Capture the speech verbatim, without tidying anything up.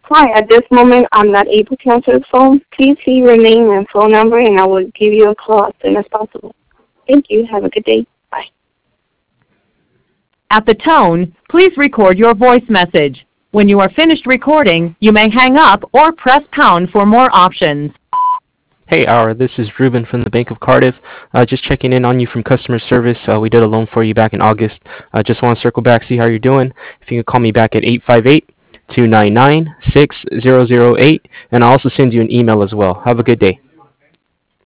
Hi, at this moment, I'm not able to answer the phone. Please leave your name and phone number, and I will give you a call as soon as possible. Thank you. Have a good day. Bye. At the tone, please record your voice message. When you are finished recording, you may hang up or press pound for more options. Hey, Aura, this is Ruben from the Bank of Cardiff. Uh, just checking in on you from customer service. Uh, we did a loan for you back in August. I uh, just want to circle back, see how you're doing. If you can call me back at eight five eight, two nine nine, six zero zero eight, and I'll also send you an email as well. Have a good day.